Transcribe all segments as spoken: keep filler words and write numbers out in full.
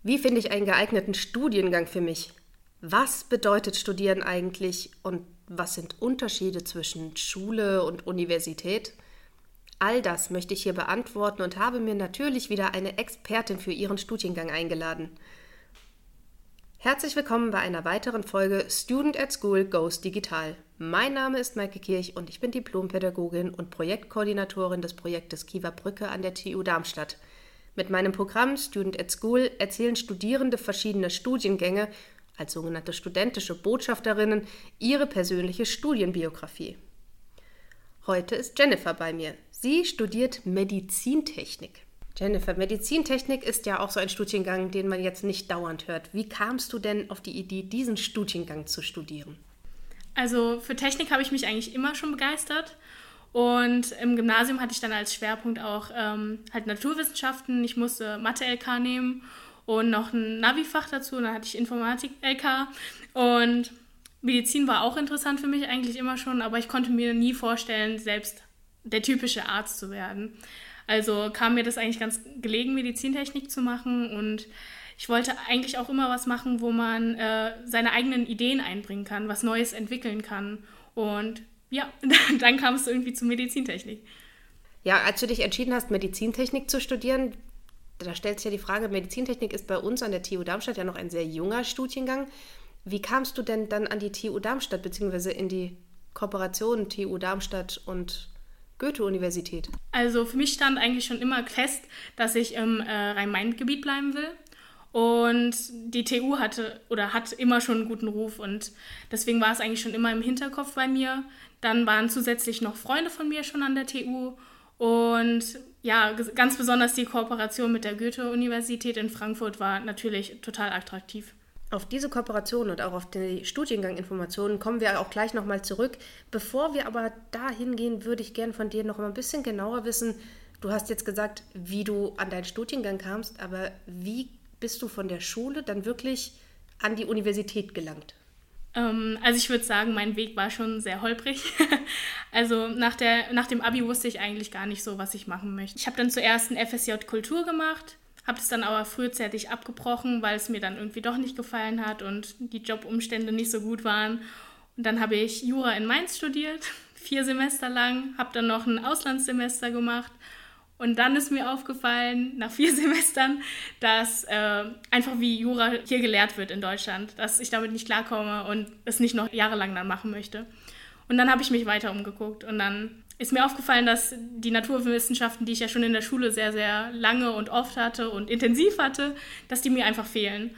Wie finde ich einen geeigneten Studiengang für mich? Was bedeutet Studieren eigentlich und was sind Unterschiede zwischen Schule und Universität? All das möchte ich hier beantworten und habe mir natürlich wieder eine Expertin für Ihren Studiengang eingeladen. Herzlich willkommen bei einer weiteren Folge Student at School Goes Digital. Mein Name ist Maike Kirch und ich bin Diplompädagogin und Projektkoordinatorin des Projektes Kiewer Brücke an der T U Darmstadt. Mit meinem Programm Student at School erzählen Studierende verschiedener Studiengänge, als sogenannte studentische Botschafterinnen, ihre persönliche Studienbiografie. Heute ist Jennifer bei mir. Sie studiert Medizintechnik. Jennifer, Medizintechnik ist ja auch so ein Studiengang, den man jetzt nicht dauernd hört. Wie kamst du denn auf die Idee, diesen Studiengang zu studieren? Also für Technik habe ich mich eigentlich immer schon begeistert. Und im Gymnasium hatte ich dann als Schwerpunkt auch ähm, halt Naturwissenschaften. Ich musste Mathe-L K nehmen und noch ein Navi-Fach dazu. Und dann hatte ich Informatik-L K. Und Medizin war auch interessant für mich eigentlich immer schon, aber ich konnte mir nie vorstellen, selbst der typische Arzt zu werden. Also kam mir das eigentlich ganz gelegen, Medizintechnik zu machen. Und ich wollte eigentlich auch immer was machen, wo man äh, seine eigenen Ideen einbringen kann, was Neues entwickeln kann. Und ja, dann kam es irgendwie zu Medizintechnik. Ja, als du dich entschieden hast, Medizintechnik zu studieren, da stellt sich ja die Frage, Medizintechnik ist bei uns an der T U Darmstadt ja noch ein sehr junger Studiengang. Wie kamst du denn dann an die T U Darmstadt, beziehungsweise in die Kooperation T U Darmstadt und Goethe-Universität? Also für mich stand eigentlich schon immer fest, dass ich im äh, Rhein-Main-Gebiet bleiben will. Und die T U hatte oder hat immer schon einen guten Ruf und deswegen war es eigentlich schon immer im Hinterkopf bei mir. Dann waren zusätzlich noch Freunde von mir schon an der T U und ja, ganz besonders die Kooperation mit der Goethe-Universität in Frankfurt war natürlich total attraktiv. Auf diese Kooperation und auch auf die Studienganginformationen kommen wir auch gleich nochmal zurück. Bevor wir aber dahin gehen, würde ich gerne von dir noch mal ein bisschen genauer wissen. Du hast jetzt gesagt, wie du an deinen Studiengang kamst, aber wie bist du von der Schule dann wirklich an die Universität gelangt? Ähm, also ich würde sagen, mein Weg war schon sehr holprig. Also nach, der, nach dem Abi wusste ich eigentlich gar nicht so, was ich machen möchte. Ich habe dann zuerst ein F S J Kultur gemacht, habe es dann aber frühzeitig abgebrochen, weil es mir dann irgendwie doch nicht gefallen hat und die Jobumstände nicht so gut waren. Und dann habe ich Jura in Mainz studiert, vier Semester lang, habe dann noch ein Auslandssemester gemacht. Und dann ist mir aufgefallen, nach vier Semestern, dass äh, einfach wie Jura hier gelehrt wird in Deutschland, dass ich damit nicht klarkomme und es nicht noch jahrelang dann machen möchte. Und dann habe ich mich weiter umgeguckt und dann ist mir aufgefallen, dass die Naturwissenschaften, die ich ja schon in der Schule sehr, sehr lange und oft hatte und intensiv hatte, dass die mir einfach fehlen.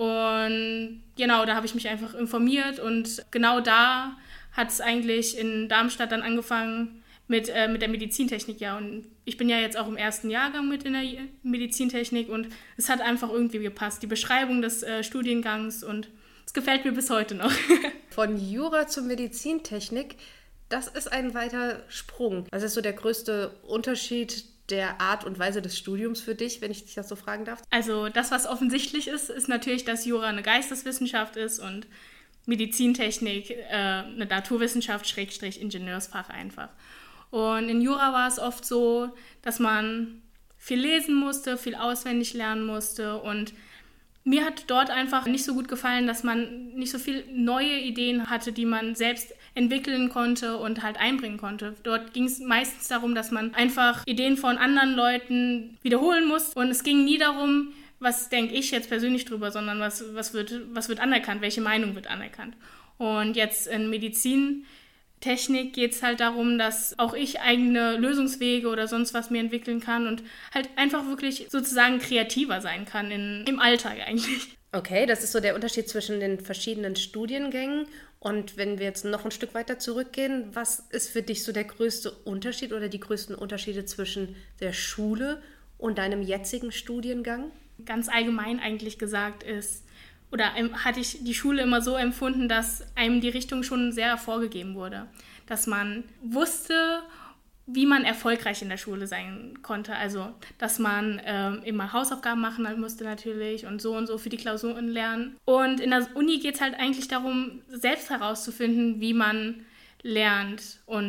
Und genau, da habe ich mich einfach informiert und genau da hat es eigentlich in Darmstadt dann angefangen, Mit, äh, mit der Medizintechnik, ja. Und ich bin ja jetzt auch im ersten Jahrgang mit in der Medizintechnik und es hat einfach irgendwie gepasst. Die Beschreibung des äh, Studiengangs und es gefällt mir bis heute noch. Von Jura zur Medizintechnik, das ist ein weiter Sprung. Was ist so der größte Unterschied der Art und Weise des Studiums für dich, wenn ich dich das so fragen darf? Also das, was offensichtlich ist, ist natürlich, dass Jura eine Geisteswissenschaft ist und Medizintechnik äh, eine Naturwissenschaft, Schrägstrich Ingenieursfach einfach. Und in Jura war es oft so, dass man viel lesen musste, viel auswendig lernen musste und mir hat dort einfach nicht so gut gefallen, dass man nicht so viele neue Ideen hatte, die man selbst entwickeln konnte und halt einbringen konnte. Dort ging es meistens darum, dass man einfach Ideen von anderen Leuten wiederholen muss und es ging nie darum, was denke ich jetzt persönlich drüber, sondern was, was, wird, was wird anerkannt, welche Meinung wird anerkannt. Und jetzt in Medizin Technik geht es halt darum, dass auch ich eigene Lösungswege oder sonst was mir entwickeln kann und halt einfach wirklich sozusagen kreativer sein kann in, im Alltag eigentlich. Okay, das ist so der Unterschied zwischen den verschiedenen Studiengängen. Und wenn wir jetzt noch ein Stück weiter zurückgehen, was ist für dich so der größte Unterschied oder die größten Unterschiede zwischen der Schule und deinem jetzigen Studiengang? Ganz allgemein eigentlich gesagt ist, oder hatte ich die Schule immer so empfunden, dass einem die Richtung schon sehr vorgegeben wurde. Dass man wusste, wie man erfolgreich in der Schule sein konnte. Also, dass man ähm, immer Hausaufgaben machen musste natürlich und so und so für die Klausuren lernen. Und in der Uni geht es halt eigentlich darum, selbst herauszufinden, wie man lernt und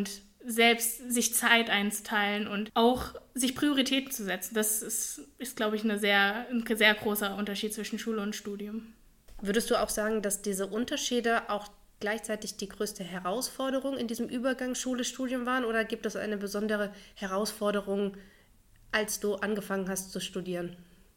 selbst sich Zeit einzuteilen und auch sich Prioritäten zu setzen. Das ist, ist glaube ich, eine sehr, ein sehr großer Unterschied zwischen Schule und Studium. Würdest du auch sagen, dass diese Unterschiede auch gleichzeitig die größte Herausforderung in diesem Übergang Schule-Studium waren? Oder gibt es eine besondere Herausforderung, als du angefangen hast zu studieren?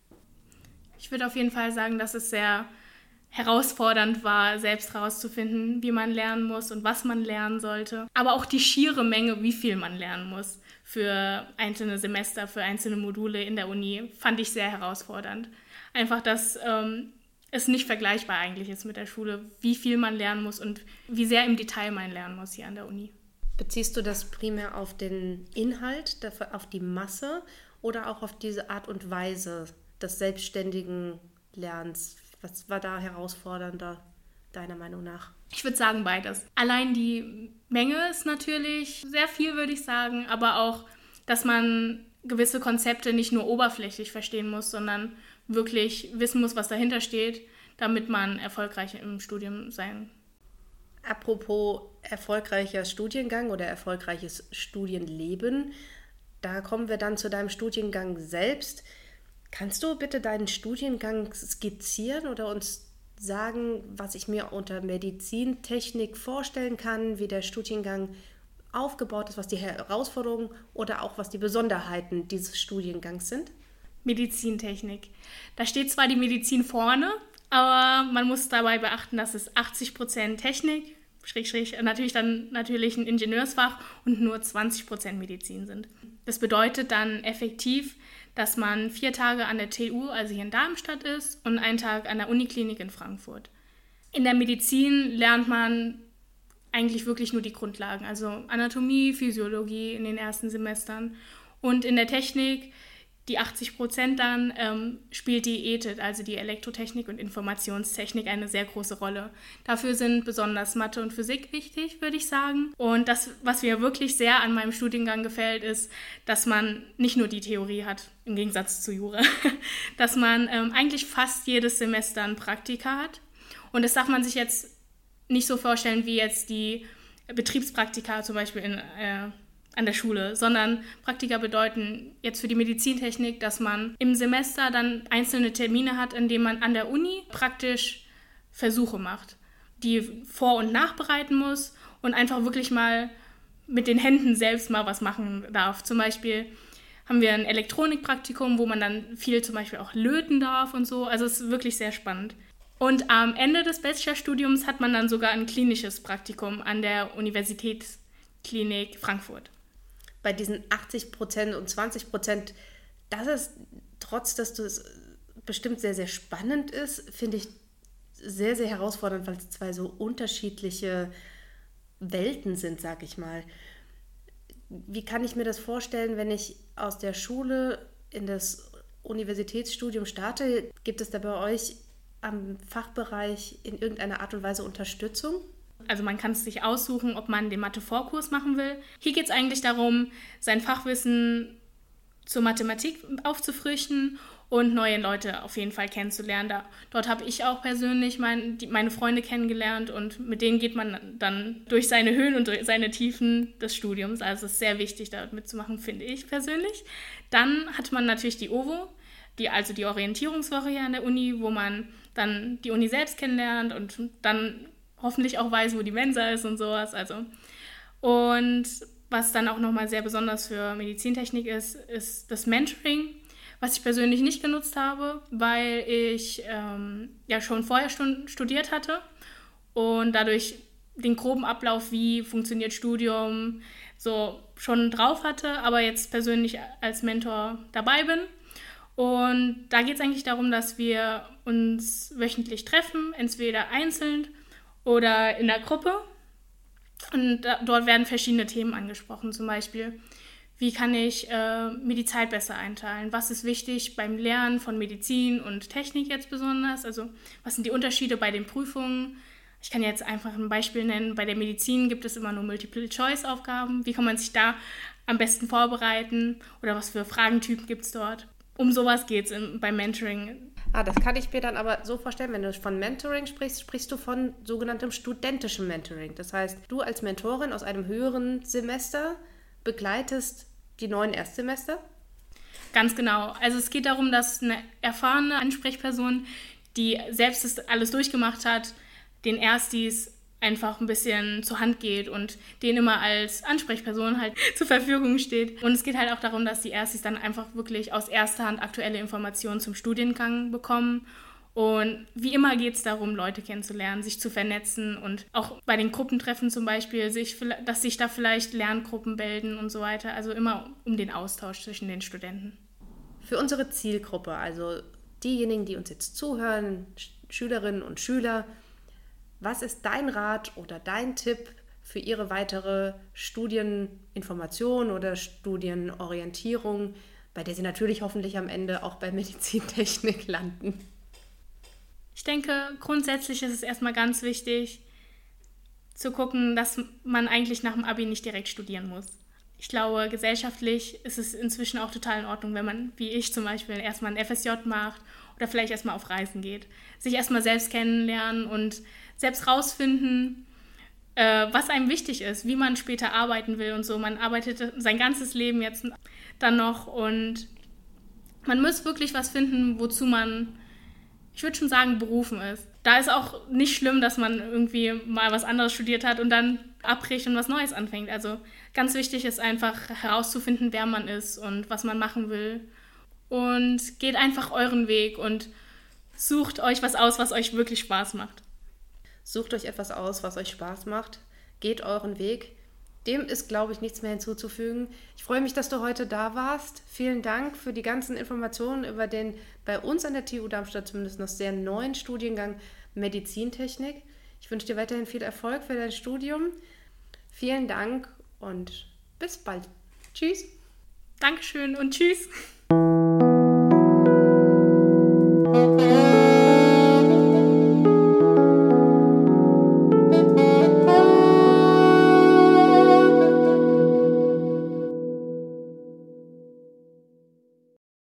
Ich würde auf jeden Fall sagen, dass es sehr herausfordernd war, selbst herauszufinden, wie man lernen muss und was man lernen sollte. Aber auch die schiere Menge, wie viel man lernen muss für einzelne Semester, für einzelne Module in der Uni, fand ich sehr herausfordernd. Einfach, dass ähm, es nicht vergleichbar eigentlich ist mit der Schule, wie viel man lernen muss und wie sehr im Detail man lernen muss hier an der Uni. Beziehst du das primär auf den Inhalt, auf die Masse oder auch auf diese Art und Weise des selbstständigen Lernens? Was war da herausfordernder, deiner Meinung nach? Ich würde sagen beides. Allein die Menge ist natürlich sehr viel, würde ich sagen, aber auch, dass man gewisse Konzepte nicht nur oberflächlich verstehen muss, sondern wirklich wissen muss, was dahinter steht, damit man erfolgreich im Studium sein kann. Apropos erfolgreicher Studiengang oder erfolgreiches Studienleben, da kommen wir dann zu deinem Studiengang selbst. Kannst du bitte deinen Studiengang skizzieren oder uns sagen, was ich mir unter Medizintechnik vorstellen kann, wie der Studiengang aufgebaut ist, was die Herausforderungen oder auch was die Besonderheiten dieses Studiengangs sind? Medizintechnik. Da steht zwar die Medizin vorne, aber man muss dabei beachten, dass es achtzig Prozent Technik, schräg, schräg, natürlich dann natürlich ein Ingenieursfach und nur zwanzig Prozent Medizin sind. Das bedeutet dann effektiv, dass man vier Tage an der T U, also hier in Darmstadt ist, und einen Tag an der Uniklinik in Frankfurt. In der Medizin lernt man eigentlich wirklich nur die Grundlagen, also Anatomie, Physiologie in den ersten Semestern. Und in der Technik, die achtzig Prozent dann, ähm, spielt die E T H, also die Elektrotechnik und Informationstechnik, eine sehr große Rolle. Dafür sind besonders Mathe und Physik wichtig, würde ich sagen. Und das, was mir wirklich sehr an meinem Studiengang gefällt, ist, dass man nicht nur die Theorie hat, im Gegensatz zu Jura, dass man ähm, eigentlich fast jedes Semester ein Praktika hat. Und das darf man sich jetzt nicht so vorstellen wie jetzt die Betriebspraktika zum Beispiel in äh, an der Schule, sondern Praktika bedeuten jetzt für die Medizintechnik, dass man im Semester dann einzelne Termine hat, in denen man an der Uni praktisch Versuche macht, die vor- und nachbereiten muss und einfach wirklich mal mit den Händen selbst mal was machen darf. Zum Beispiel haben wir ein Elektronikpraktikum, wo man dann viel zum Beispiel auch löten darf und so. Also es ist wirklich sehr spannend. Und am Ende des Bachelorstudiums hat man dann sogar ein klinisches Praktikum an der Universitätsklinik Frankfurt. Bei diesen achtzig Prozent und zwanzig Prozent, das ist, trotz dass das bestimmt sehr, sehr spannend ist, finde ich sehr, sehr herausfordernd, weil es zwei so unterschiedliche Welten sind, sag ich mal. Wie kann ich mir das vorstellen, wenn ich aus der Schule in das Universitätsstudium starte? Gibt es da bei euch am Fachbereich in irgendeiner Art und Weise Unterstützung? Also man kann es sich aussuchen, ob man den Mathe-Vorkurs machen will. Hier geht es eigentlich darum, sein Fachwissen zur Mathematik aufzufrischen und neue Leute auf jeden Fall kennenzulernen. Da, dort habe ich auch persönlich mein, die, meine Freunde kennengelernt und mit denen geht man dann durch seine Höhen und durch seine Tiefen des Studiums. Also es ist sehr wichtig, da mitzumachen, finde ich persönlich. Dann hat man natürlich die O V O, die, also die Orientierungswoche hier an der Uni, wo man dann die Uni selbst kennenlernt und dann hoffentlich auch weiß, wo die Mensa ist und sowas. Also. Und was dann auch nochmal sehr besonders für Medizintechnik ist, ist das Mentoring, was ich persönlich nicht genutzt habe, weil ich ähm, ja schon vorher studiert hatte und dadurch den groben Ablauf, wie funktioniert Studium, so schon drauf hatte, aber jetzt persönlich als Mentor dabei bin. Und da geht es eigentlich darum, dass wir uns wöchentlich treffen, entweder einzeln oder in der Gruppe. Und da, dort werden verschiedene Themen angesprochen, zum Beispiel, wie kann ich äh, mir die Zeit besser einteilen? Was ist wichtig beim Lernen von Medizin und Technik jetzt besonders? Also was sind die Unterschiede bei den Prüfungen? Ich kann jetzt einfach ein Beispiel nennen. Bei der Medizin gibt es immer nur Multiple-Choice-Aufgaben. Wie kann man sich da am besten vorbereiten? Oder was für Fragentypen gibt es dort? Um sowas geht es beim Mentoring. Ah, das kann ich mir dann aber so vorstellen, wenn du von Mentoring sprichst, sprichst du von sogenanntem studentischem Mentoring. Das heißt, du als Mentorin aus einem höheren Semester begleitest die neuen Erstsemester? Ganz genau. Also es geht darum, dass eine erfahrene Ansprechperson, die selbst das alles durchgemacht hat, den Erstis einfach ein bisschen zur Hand geht und denen immer als Ansprechperson halt zur Verfügung steht. Und es geht halt auch darum, dass die Erstis dann einfach wirklich aus erster Hand aktuelle Informationen zum Studiengang bekommen. Und wie immer geht es darum, Leute kennenzulernen, sich zu vernetzen und auch bei den Gruppentreffen zum Beispiel, sich, dass sich da vielleicht Lerngruppen bilden und so weiter. Also immer um den Austausch zwischen den Studenten. Für unsere Zielgruppe, also diejenigen, die uns jetzt zuhören, Schülerinnen und Schüler, was ist dein Rat oder dein Tipp für ihre weitere Studieninformation oder Studienorientierung, bei der sie natürlich hoffentlich am Ende auch bei Medizintechnik landen? Ich denke, grundsätzlich ist es erstmal ganz wichtig, zu gucken, dass man eigentlich nach dem Abi nicht direkt studieren muss. Ich glaube, gesellschaftlich ist es inzwischen auch total in Ordnung, wenn man, wie ich zum Beispiel, erstmal ein F S J macht oder vielleicht erstmal auf Reisen geht. Sich erstmal selbst kennenlernen und selbst rausfinden, äh, was einem wichtig ist, wie man später arbeiten will und so. Man arbeitet sein ganzes Leben jetzt dann noch und man muss wirklich was finden, wozu man, ich würde schon sagen, berufen ist. Da ist auch nicht schlimm, dass man irgendwie mal was anderes studiert hat und dann abbricht und was Neues anfängt. Also ganz wichtig ist einfach herauszufinden, wer man ist und was man machen will. Und geht einfach euren Weg und sucht euch was aus, was euch wirklich Spaß macht. Sucht euch etwas aus, was euch Spaß macht. Geht euren Weg. Dem ist, glaube ich, nichts mehr hinzuzufügen. Ich freue mich, dass du heute da warst. Vielen Dank für die ganzen Informationen über den bei uns an der T U Darmstadt zumindest noch sehr neuen Studiengang Medizintechnik. Ich wünsche dir weiterhin viel Erfolg für dein Studium. Vielen Dank und bis bald. Tschüss. Dankeschön und tschüss.